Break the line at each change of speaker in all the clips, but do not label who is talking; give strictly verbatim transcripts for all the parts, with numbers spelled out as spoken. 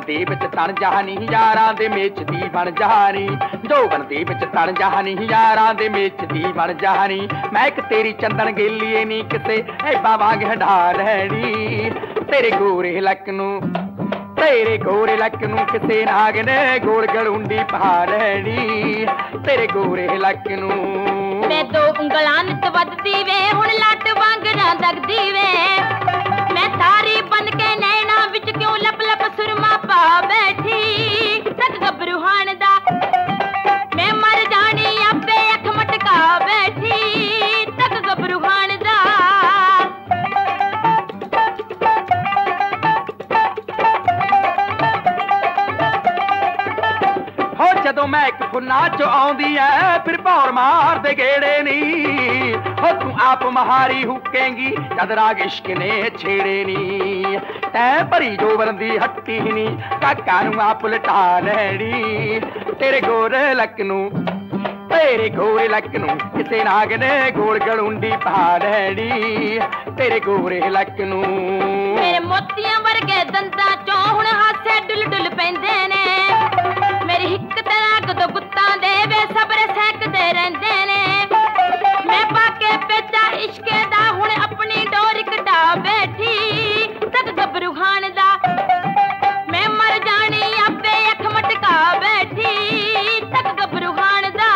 ਦੇ ਵਿੱਚ ਤਣ ਜਹਾਨੀ ਯਾਰਾਂ ਦੇ ਮੇਚ ਦੀ ਬਣ ਜਹਾਨੀ ਜੋਬਨ ਦੇ ਵਿੱਚ ਤਣ ਜਹਾਨੀ ਯਾਰਾਂ ਦੇ ਮੇਚ ਦੀ ਬਣ ਜਹਾਨੀ ਮੈਂ ਇੱਕ ਤੇਰੀ ਚੰਦਨ ਗੇਲੀਏ ਨੀ ਕਿਸੇ ਐਬਾ ਵਾਂਗ ਹੰਢਾ ਲੈਣੀ ਤੇਰੇ ਗੋਰੇ ਲੱਕ ਨੂੰ तेरे गोरे लक नू किसे नाग ने गोल गलुंडी पा लेनी तेरे गोरे लक नू
मैं दो उंगलां नित वधदी वे हुण लट वांगना दगदी वे मैं तारी बन के नैना विच क्यों लप लप सुरमा पा बैठी तक गबरूहान दा मैं मर जानी आपे अख मटका बैठी तक गबरूहान दा
ਜਦੋਂ ਮੈਂ ਇੱਕ ਫੁੱਲਾਂ ਚ ਆਉਂਦੀ ਐ ਫਿਰ ਭੌਰ ਮਾਰਦੇ ਗੇੜੇ ਨੀ ਹੋ ਤੂੰ ਆਪ ਮਹਾਰੀ ਹੁਕੇਂਗੀ ਜਦ ਰਾਗ ਇਸ਼ਕ ਨੇ ਛੇੜੇ ਨੀ ਤੈ ਭਰੀ ਜੋਬਨ ਦੀ ਹੱਟੀ ਨੀ ਕਾਕਾ ਨੂੰ ਆਪ ਲਟਾ ਲੈਣੀ ਤੇਰੇ ਗੋਰੇ ਲੱਕ ਨੂੰ तेरे गोरे लक नू किसे नाग ने गोल गलुंडी पा लेनी तेरे गोरे लक नू
मेरे मोतियां वर्गे दंदां चों हुण हासे डुल डुल पैंदे ने मेरी हिक तरह तो गुत्तां दे वे सबरे सहकदे रहिंदे ने मैं पाके पेचा इश्के दा हुण अपनी डोर कटा बैठी तक गबरू खान दा मैं मर जानी आपे अख मटका बैठी तक गबरू खान दा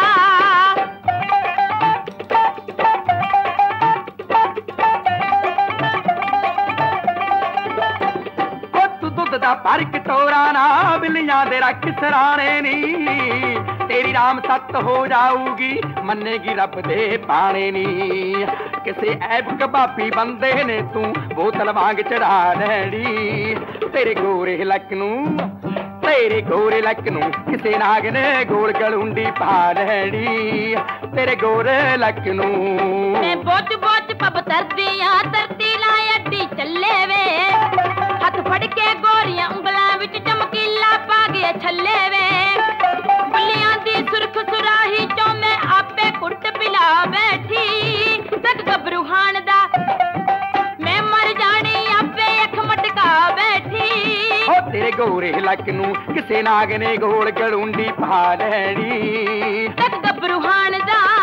दा पर कटोरा ना बिलियां दे रख सराने नी तेरी राम सत हो जाऊगी मन्नेगी रब दे पाने नी किसे ऐब कबाबी बंदे ने तू बोतल वांग चढ़ा लैनी तेरे गोरे लक नू तेरे गोरे लक नू किसे नाग ने गोल गलुंडी पा लैनी तेरे गोरे लक नू
मैं बोच बोच पब तरदी आ तरती ला अड्डी चले वे हथ फड़ के गोरियां उंगलां विच चमकीला पा गए छल्ले वे बुलियां दी सुरख सुराही चों मैं आपे कुट पिला बैठी तक गबरू खान दा मैं मर जानी आपे अख मटका बैठी
हो तेरे गोरे लक नू किसे नाग ने गोल गलुंडी पा लैनी
तक गबरू खान दा